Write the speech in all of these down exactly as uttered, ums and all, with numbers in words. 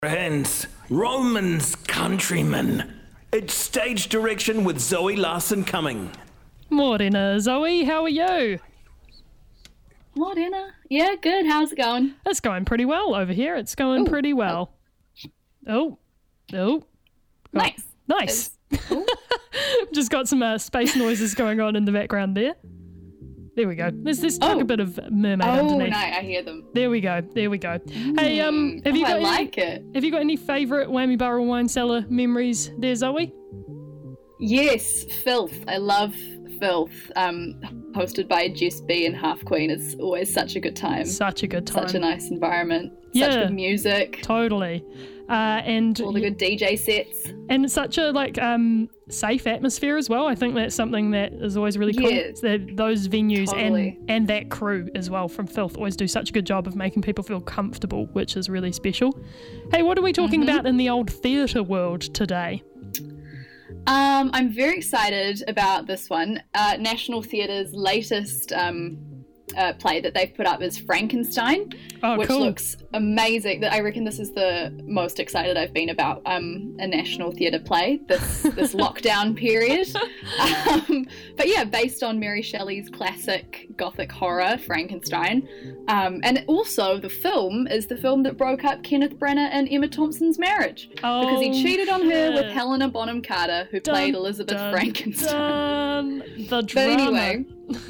Friends, Romans countrymen. It's stage direction with Zoe Larson coming. Morena, Zoe, how are you? Morena. Yeah, good. How's it going? It's going pretty well over here. It's going Ooh. pretty well. Oh, oh. Nice. Oh, nice. Just got some uh, space noises going on in the background there. There we go. Let's, let's talk Oh. a bit of Mermaid Oh, underneath. no, I hear them. There we go. There we go. Hey, um, have you oh, got I any, like it. have you got any favourite Whammy Barrel Wine Cellar memories there, Zoe? Yes, Filth. I love Filth. Um, hosted by Jess B and Half Queen. It's always such a good time. Such a good time. Such a nice environment. Yeah. Such good music. Totally. Uh, and All the good D J sets. and such a like um safe atmosphere as well. I think that's something that is always really cool. Yeah. That those venues Totally. and and that crew as well from Filth always do such a good job of making people feel comfortable, which is really special. Hey, what are we talking Mm-hmm. about in the old theatre world today? Um, I'm very excited about this one. Uh, National Theatre's latest um, uh, play that they've put up is Frankenstein, Oh, which cool. looks amazing. I reckon this is the most excited I've been about um, a National Theatre play this this lockdown period. Um, but yeah, based on Mary Shelley's classic Gothic horror, Frankenstein. Um, and also, the film is the film that broke up Kenneth Branagh and Emma Thompson's marriage. Oh, Because he cheated on her with shit. Helena Bonham Carter, who Dun, played Elizabeth dun, Frankenstein. dun. The But drama. anyway,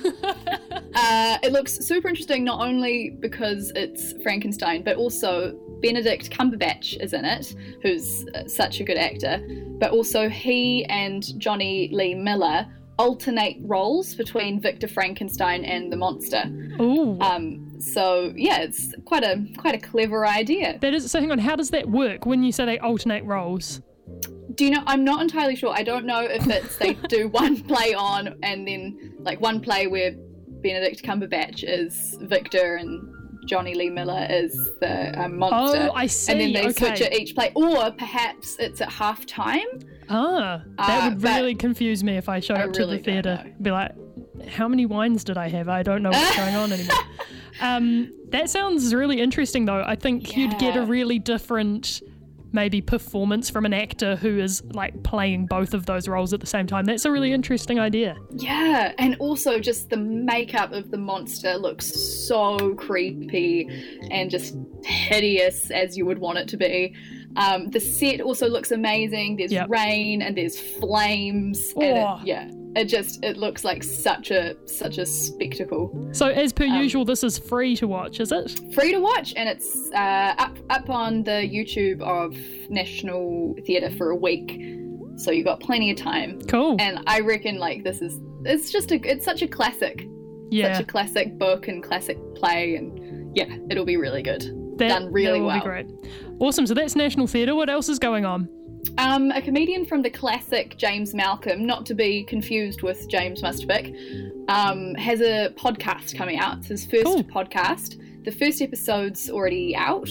uh, it looks super interesting not only because it's Frankenstein, but also Benedict Cumberbatch is in it, who's uh, such a good actor. But also he and Johnny Lee Miller alternate roles between Victor Frankenstein and the monster. Ooh. Um, so yeah, it's quite a quite a clever idea. that is, so hang on, how does that work when you say they alternate roles? Do you know? I'm not entirely sure. I don't know if it's they do one play on and then like one play where Benedict Cumberbatch is Victor and Johnny Lee Miller is the um, monster. Oh, I see. And then they okay. switch at each play, or perhaps it's at half time. Ah, that Uh, would but really confuse me if I showed I up to really the don't theatre. know. Be like, how many wines did I have? I don't know what's going on anymore. Um, that sounds really interesting, though. I think you'd get a Yeah. really different, maybe, performance from an actor who is like playing both of those roles at the same time. That's a really interesting idea. Yeah, and also just the makeup of the monster looks so creepy and just hideous as you would want it to be. Um, the set also looks amazing. There's Yep. rain and there's flames, and Oh. it, yeah, it just it looks like such a such a spectacle. So, as per Um, usual, this is free to watch, is it? Free to watch, and it's uh, up up on the YouTube of National Theatre for a week, so you got plenty of time. Cool. And I reckon like this is it's just a it's such a classic. yeah, Such a classic book and classic play, and yeah, it'll be really good. that, done really that will well. be great. Awesome. So that's National Theatre. What else is going on? Um, a comedian from the classic James Malcolm, not to be confused with James Mustapic, um, has a podcast coming out. It's his first Cool. podcast. The first episode's already out.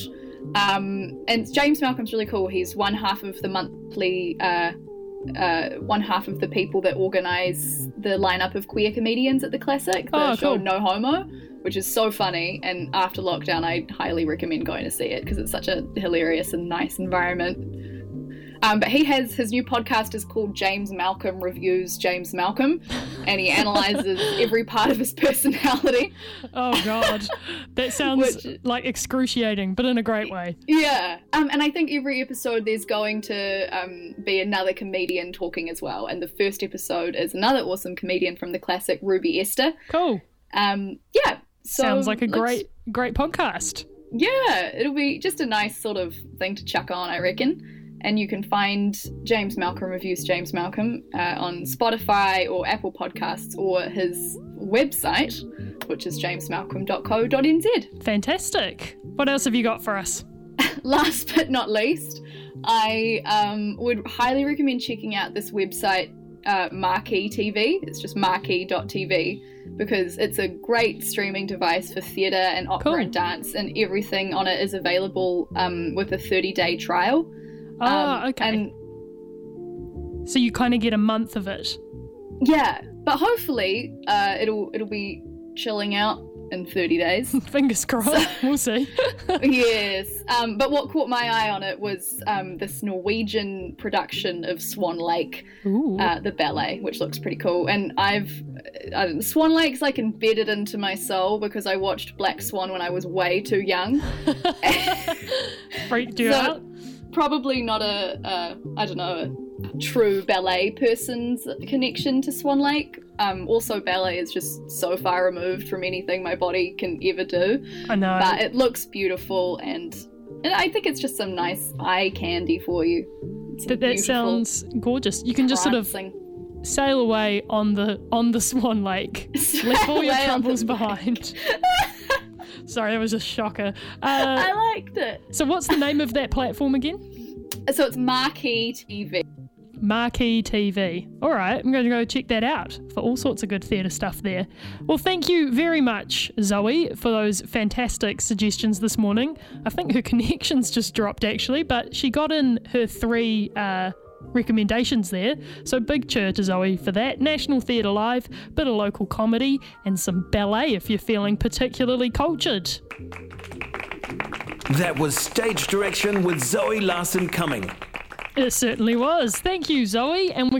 Um, and James Malcolm's really cool. He's one half of the monthly, uh, uh, one half of the people that organise the lineup of queer comedians at the classic, the Oh, show cool. No Homo, which is so funny. And after lockdown, I highly recommend going to see it because it's such a hilarious and nice environment. Um, but he has his new podcast is called James Malcolm Reviews James Malcolm, and he analyzes every part of his personality. Oh God, that sounds Which- like excruciating, but in a great way. Yeah, um, and I think every episode there's going to um, be another comedian talking as well. And the first episode is another awesome comedian from the classic, Ruby Esther. Cool. Um, yeah, so Sounds like a let's- great, great podcast. Yeah, it'll be just a nice sort of thing to chuck on, I reckon. And you can find James Malcolm Reviews James Malcolm uh, on Spotify or Apple Podcasts or his website, which is james malcolm dot co dot n z. Fantastic. What else have you got for us? Last but not least, I um, would highly recommend checking out this website, uh, Marquee T V. It's just marquee dot t v because it's a great streaming device for theatre and opera Cool. and dance, and everything on it is available um, with a thirty-day trial. Ah, Um, okay. And So you kind of get a month of it. yeah, but hopefully uh, it'll it'll be chilling out in thirty days. Fingers crossed. We'll see. Yes. Um, but what caught my eye on it was um, this Norwegian production of Swan Lake, uh, the ballet, which looks pretty cool. And I've I don't, Swan Lake's like embedded into my soul because I watched Black Swan when I was way too young. Freaked you So, out? Probably not a, a I don't know, a true ballet person's connection to Swan Lake. Um, also, ballet is just so far removed from anything my body can ever do. I know. But it looks beautiful, and, and I think it's just some nice eye candy for you. Some that that beautiful sounds gorgeous. You can just sort of prancing. sail away on the on the Swan Lake. Leave all your Sail away on troubles the behind. Sorry, that was a shocker. Uh, I liked it. so what's the name of that platform again? So it's Marquee T V. Marquee T V. All right, I'm going to go check that out for all sorts of good theatre stuff there. Well, thank you very much, Zoe, for those fantastic suggestions this morning. I think her connections just dropped actually, but she got in her three uh, recommendations there. So big cheer to Zoe for that. National Theatre Live, bit of local comedy, and some ballet if you're feeling particularly cultured. That was Stage Direction with Zoe Larson Cumming. It certainly was. Thank you, Zoe, and we're